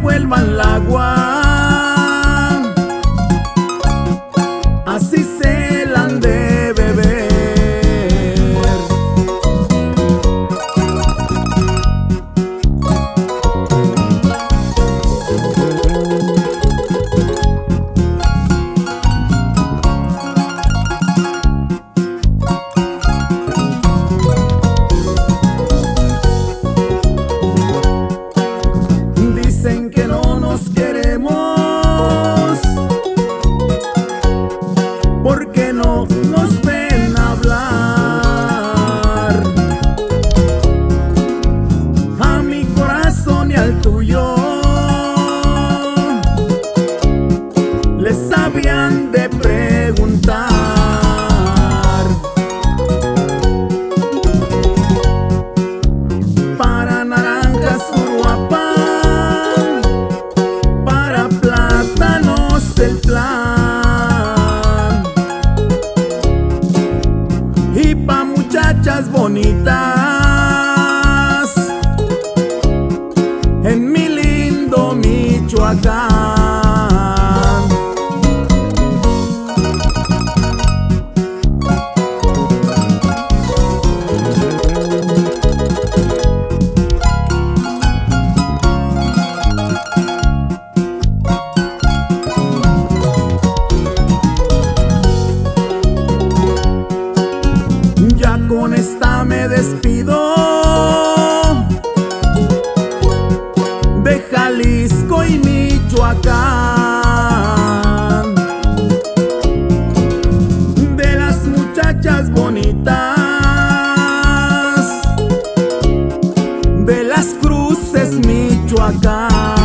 devuelvan el agua, así se la han de beber. Dicen que no nos queremos porque no nos ven hablar. A mi corazón y al tuyo les habían de preguntar. Para naranjas Uruapan, para plátanos el plan, y pa' muchachas bonitas en mi lindo Michoacán. Ya con esta me despido de Jalisco y Michoacán, de las muchachas bonitas de Las Cruces, Michoacán.